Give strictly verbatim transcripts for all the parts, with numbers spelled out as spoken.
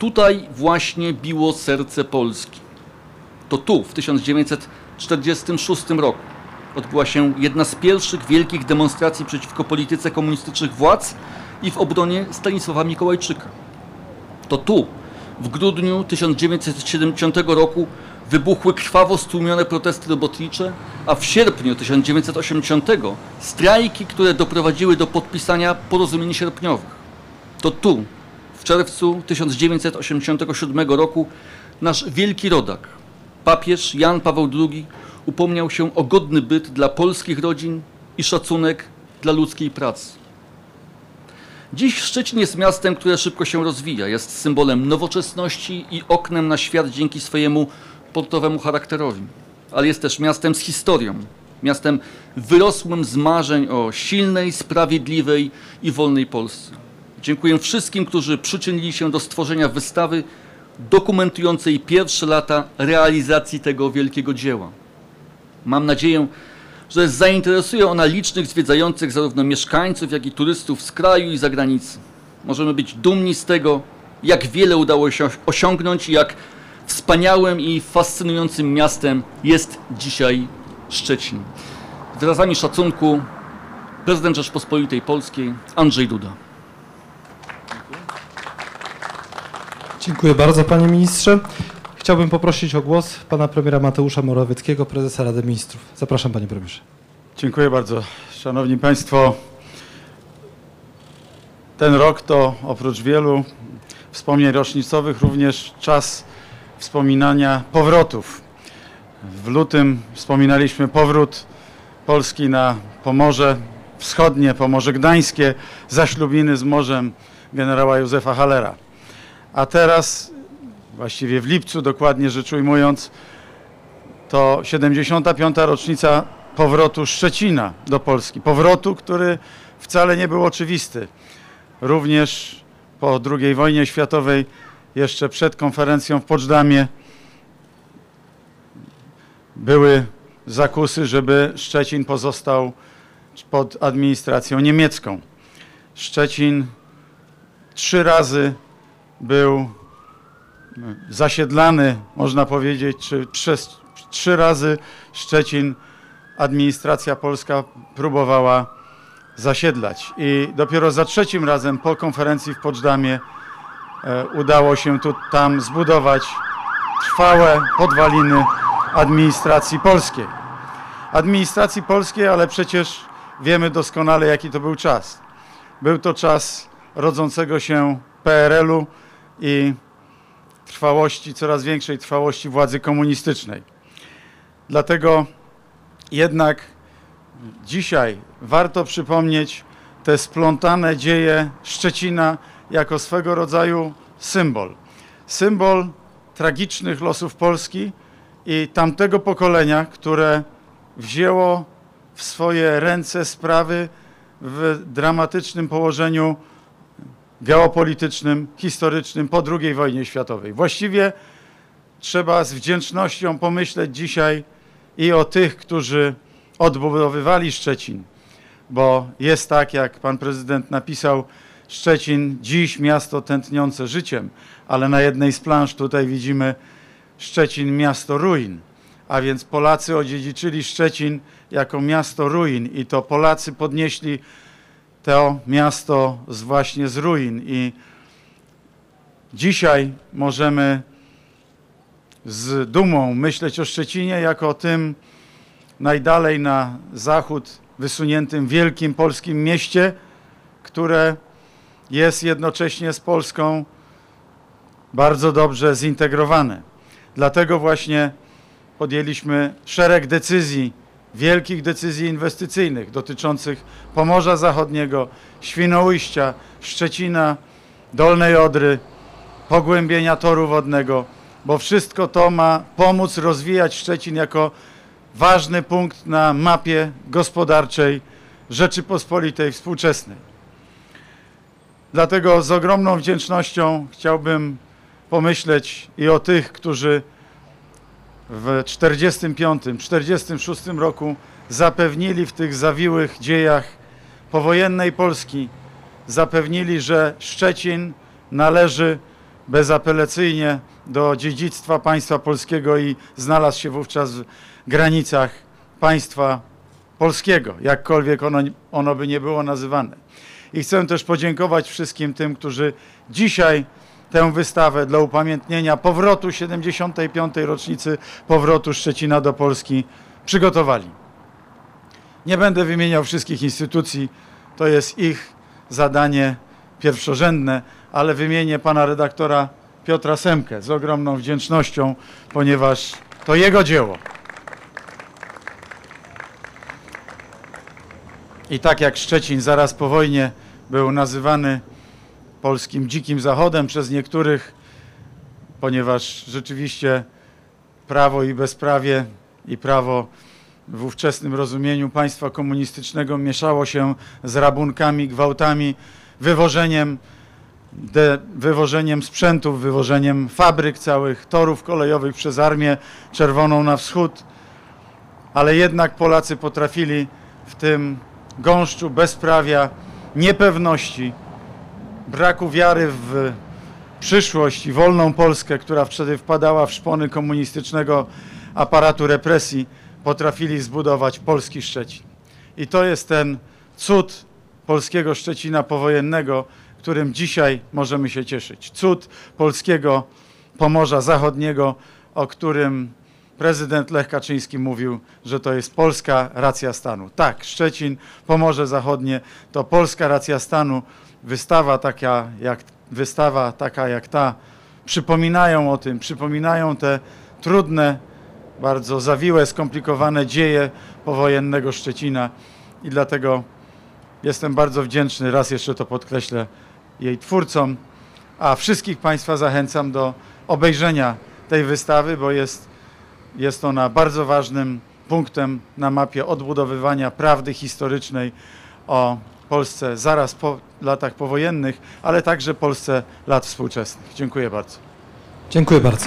tutaj właśnie biło serce Polski. To tu, w tysiąc dziewięćset czterdziestym szóstym roku, odbyła się jedna z pierwszych wielkich demonstracji przeciwko polityce komunistycznych władz i w obronie Stanisława Mikołajczyka. To tu, w grudniu tysiąc dziewięćset siedemdziesiątego roku, wybuchły krwawo stłumione protesty robotnicze, a w sierpniu tysiąc dziewięćset osiemdziesiątego strajki, które doprowadziły do podpisania porozumień sierpniowych. To tu, w czerwcu tysiąc dziewięćset osiemdziesiątego siódmego roku, nasz wielki rodak, papież Jan Paweł drugi, upomniał się o godny byt dla polskich rodzin i szacunek dla ludzkiej pracy. Dziś Szczecin jest miastem, które szybko się rozwija, jest symbolem nowoczesności i oknem na świat dzięki swojemu portowemu charakterowi, ale jest też miastem z historią, miastem wyrosłym z marzeń o silnej, sprawiedliwej i wolnej Polsce. Dziękuję wszystkim, którzy przyczynili się do stworzenia wystawy dokumentującej pierwsze lata realizacji tego wielkiego dzieła. Mam nadzieję, że zainteresuje ona licznych zwiedzających zarówno mieszkańców, jak i turystów z kraju i zagranicy. Możemy być dumni z tego, jak wiele udało się osiągnąć i jak wspaniałym i fascynującym miastem jest dzisiaj Szczecin. Z wyrazami szacunku prezydent Rzeczpospolitej Polskiej Andrzej Duda. Dziękuję bardzo, panie ministrze. Chciałbym poprosić o głos pana premiera Mateusza Morawieckiego, prezesa Rady Ministrów. Zapraszam, panie premierze. Dziękuję bardzo. Szanowni państwo, ten rok to oprócz wielu wspomnień rocznicowych również czas wspominania powrotów. W lutym wspominaliśmy powrót Polski na Pomorze Wschodnie, Pomorze Gdańskie, zaślubiny z morzem generała Józefa Hallera. A teraz, właściwie w lipcu dokładnie rzecz ujmując, to siedemdziesiąta piąta rocznica powrotu Szczecina do Polski. Powrotu, który wcale nie był oczywisty. Również po drugiej wojnie światowej, jeszcze przed konferencją w Poczdamie, były zakusy, żeby Szczecin pozostał pod administracją niemiecką. Szczecin trzy razy był zasiedlany, można powiedzieć, czy przez trzy razy Szczecin administracja polska próbowała zasiedlać. I dopiero za trzecim razem po konferencji w Poczdamie e, udało się tu, tam zbudować trwałe podwaliny administracji polskiej. Administracji polskiej, ale przecież wiemy doskonale, jaki to był czas. Był to czas rodzącego się P R L-u i trwałości, coraz większej trwałości władzy komunistycznej. Dlatego jednak dzisiaj warto przypomnieć te splątane dzieje Szczecina jako swego rodzaju symbol. Symbol tragicznych losów Polski i tamtego pokolenia, które wzięło w swoje ręce sprawy w dramatycznym położeniu geopolitycznym, historycznym po drugiej wojnie światowej. Właściwie trzeba z wdzięcznością pomyśleć dzisiaj i o tych, którzy odbudowywali Szczecin, bo jest tak, jak pan prezydent napisał, Szczecin dziś miasto tętniące życiem, ale na jednej z plansz tutaj widzimy Szczecin miasto ruin, a więc Polacy odziedziczyli Szczecin jako miasto ruin i to Polacy podnieśli to miasto z właśnie z ruin i dzisiaj możemy z dumą myśleć o Szczecinie jako o tym najdalej na zachód wysuniętym wielkim polskim mieście, które jest jednocześnie z Polską bardzo dobrze zintegrowane. Dlatego właśnie podjęliśmy szereg decyzji, wielkich decyzji inwestycyjnych dotyczących Pomorza Zachodniego, Świnoujścia, Szczecina, Dolnej Odry, pogłębienia toru wodnego, bo wszystko to ma pomóc rozwijać Szczecin jako ważny punkt na mapie gospodarczej Rzeczypospolitej współczesnej. Dlatego z ogromną wdzięcznością chciałbym pomyśleć i o tych, którzy w czterdziestym piątym, czterdziestym szóstym roku zapewnili w tych zawiłych dziejach powojennej Polski, zapewnili, że Szczecin należy bezapelacyjnie do dziedzictwa państwa polskiego i znalazł się wówczas w granicach państwa polskiego, jakkolwiek ono, ono by nie było nazywane. I chcę też podziękować wszystkim tym, którzy dzisiaj tę wystawę dla upamiętnienia powrotu siedemdziesiątej piątej rocznicy powrotu Szczecina do Polski przygotowali. Nie będę wymieniał wszystkich instytucji, to jest ich zadanie pierwszorzędne, ale wymienię pana redaktora Piotra Semkę z ogromną wdzięcznością, ponieważ to jego dzieło. I tak jak Szczecin zaraz po wojnie był nazywany polskim dzikim zachodem przez niektórych, ponieważ rzeczywiście prawo i bezprawie i prawo w ówczesnym rozumieniu państwa komunistycznego mieszało się z rabunkami, gwałtami, wywożeniem, de, wywożeniem sprzętów, wywożeniem fabryk całych, torów kolejowych przez Armię Czerwoną na wschód, ale jednak Polacy potrafili w tym gąszczu bezprawia, niepewności, braku wiary w przyszłość i wolną Polskę, która wtedy wpadała w szpony komunistycznego aparatu represji, potrafili zbudować polski Szczecin. I to jest ten cud polskiego Szczecina powojennego, którym dzisiaj możemy się cieszyć. Cud polskiego Pomorza Zachodniego, o którym prezydent Lech Kaczyński mówił, że to jest polska racja stanu. Tak, Szczecin, Pomorze Zachodnie to polska racja stanu. Wystawa taka jak, wystawa taka jak ta przypominają o tym, przypominają te trudne, bardzo zawiłe, skomplikowane dzieje powojennego Szczecina i dlatego jestem bardzo wdzięczny, raz jeszcze to podkreślę, jej twórcom, a wszystkich Państwa zachęcam do obejrzenia tej wystawy, bo jest, jest ona bardzo ważnym punktem na mapie odbudowywania prawdy historycznej o Polsce zaraz po latach powojennych, ale także Polsce lat współczesnych. Dziękuję bardzo. Dziękuję bardzo.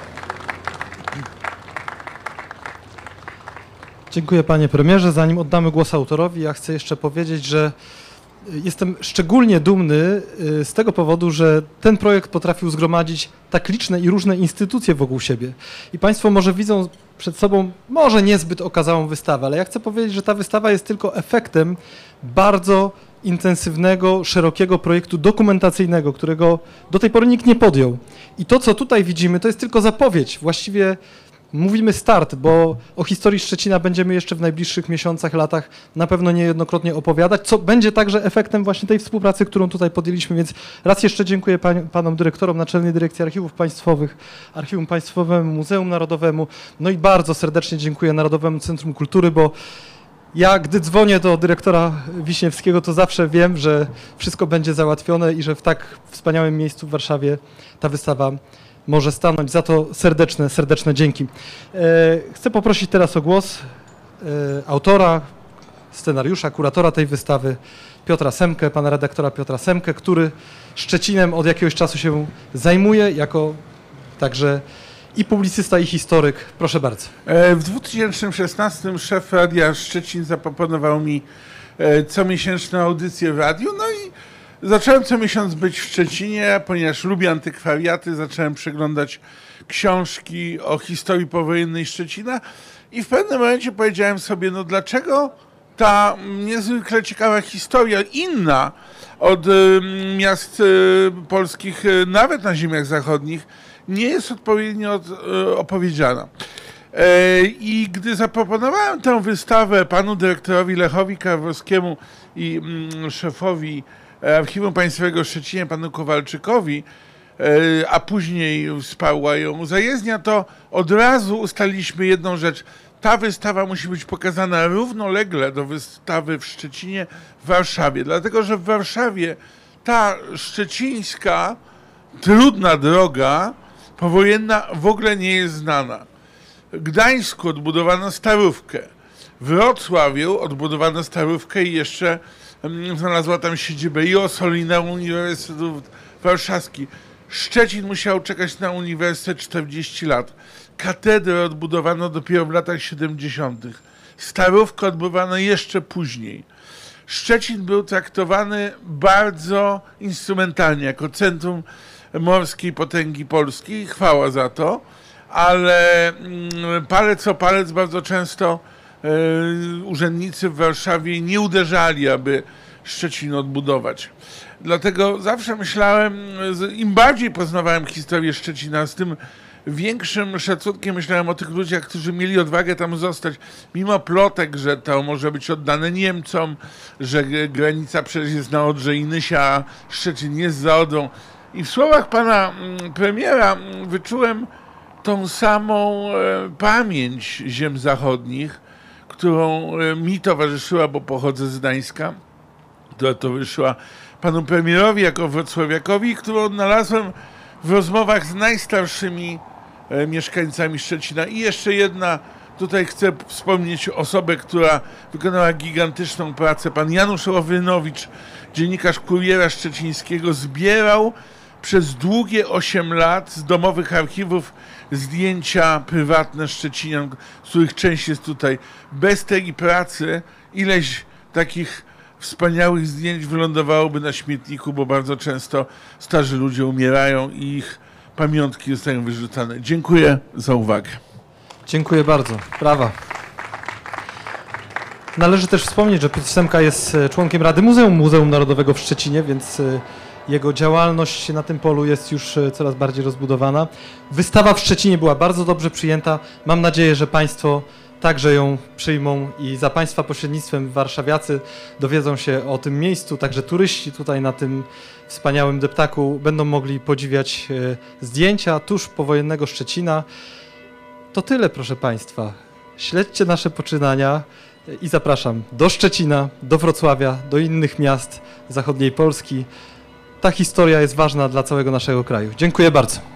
Dziękuję panie premierze. Zanim oddamy głos autorowi, ja chcę jeszcze powiedzieć, że jestem szczególnie dumny z tego powodu, że ten projekt potrafił zgromadzić tak liczne i różne instytucje wokół siebie. I państwo może widzą przed sobą może niezbyt okazałą wystawę, ale ja chcę powiedzieć, że ta wystawa jest tylko efektem bardzo intensywnego, szerokiego projektu dokumentacyjnego, którego do tej pory nikt nie podjął. I to, co tutaj widzimy, to jest tylko zapowiedź, właściwie mówimy start, bo o historii Szczecina będziemy jeszcze w najbliższych miesiącach, latach na pewno niejednokrotnie opowiadać, co będzie także efektem właśnie tej współpracy, którą tutaj podjęliśmy, więc raz jeszcze dziękuję pań, panom dyrektorom Naczelnej Dyrekcji Archiwów Państwowych, Archiwum Państwowemu, Muzeum Narodowemu, no i bardzo serdecznie dziękuję Narodowemu Centrum Kultury, bo ja, gdy dzwonię do dyrektora Wiśniewskiego, to zawsze wiem, że wszystko będzie załatwione i że w tak wspaniałym miejscu w Warszawie ta wystawa może stanąć. Za to serdeczne, serdeczne dzięki. Chcę poprosić teraz o głos autora, scenariusza, kuratora tej wystawy, Piotra Semkę, pana redaktora Piotra Semkę, który Szczecinem od jakiegoś czasu się zajmuje, jako także i publicysta, i historyk. Proszę bardzo. W dwa tysiące szesnastym szef Radia Szczecin zaproponował mi comiesięczną audycję w radiu, no i zacząłem co miesiąc być w Szczecinie, ponieważ lubię antykwariaty, zacząłem przeglądać książki o historii powojennej Szczecina i w pewnym momencie powiedziałem sobie, no dlaczego ta niezwykle ciekawa historia, inna od y, miast y, polskich, y, nawet na ziemiach zachodnich, nie jest odpowiednio od, y, opowiedziana. I gdy zaproponowałem tę wystawę panu dyrektorowi Lechowi Karwowskiemu i mm, szefowi Archiwum Państwowego w Szczecinie, panu Kowalczykowi, a później wsparła ją zajezdnia, to od razu ustaliliśmy jedną rzecz. Ta wystawa musi być pokazana równolegle do wystawy w Szczecinie, w Warszawie. Dlatego, że w Warszawie ta szczecińska, trudna droga powojenna w ogóle nie jest znana. W Gdańsku odbudowano Starówkę. W Wrocławiu odbudowano Starówkę i jeszcze znalazła tam siedzibę i Osolina, Uniwersytet Warszawski. Szczecin musiał czekać na uniwersytet czterdzieści lat. Katedrę odbudowano dopiero w latach siedemdziesiątych. Starówkę odbudowano jeszcze później. Szczecin był traktowany bardzo instrumentalnie, jako centrum morskiej potęgi polskiej, chwała za to, ale mm, palec o palec bardzo często y, urzędnicy w Warszawie nie uderzali, aby Szczecin odbudować. Dlatego zawsze myślałem, im bardziej poznawałem historię Szczecina, z tym większym szacunkiem myślałem o tych ludziach, którzy mieli odwagę tam zostać, mimo plotek, że to może być oddane Niemcom, że granica przecież jest na Odrze i Nysia, a Szczecin jest za Odrą. I w słowach pana premiera wyczułem tą samą pamięć ziem zachodnich, którą mi towarzyszyła, bo pochodzę z Gdańska, która towarzyszyła panu premierowi jako wrocławiakowi, którą odnalazłem w rozmowach z najstarszymi e, mieszkańcami Szczecina. I jeszcze jedna, tutaj chcę wspomnieć osobę, która wykonała gigantyczną pracę. Pan Janusz Ławrynowicz, dziennikarz Kuriera Szczecińskiego, zbierał przez długie osiem lat z domowych archiwów zdjęcia prywatne Szczecinian, z których część jest tutaj. Bez tej pracy ileś takich wspaniałych zdjęć wylądowałoby na śmietniku, bo bardzo często starzy ludzie umierają i ich pamiątki zostają wyrzucane. Dziękuję za uwagę. Dziękuję bardzo. Brawa. Należy też wspomnieć, że Piotr Semka jest członkiem Rady Muzeum Muzeum Narodowego w Szczecinie, więc jego działalność na tym polu jest już coraz bardziej rozbudowana. Wystawa w Szczecinie była bardzo dobrze przyjęta. Mam nadzieję, że Państwo także ją przyjmą i za Państwa pośrednictwem warszawiacy dowiedzą się o tym miejscu, także turyści tutaj na tym wspaniałym deptaku będą mogli podziwiać zdjęcia tuż powojennego Szczecina. To tyle, proszę Państwa. Śledźcie nasze poczynania i zapraszam do Szczecina, do Wrocławia, do innych miast zachodniej Polski. Ta historia jest ważna dla całego naszego kraju. Dziękuję bardzo.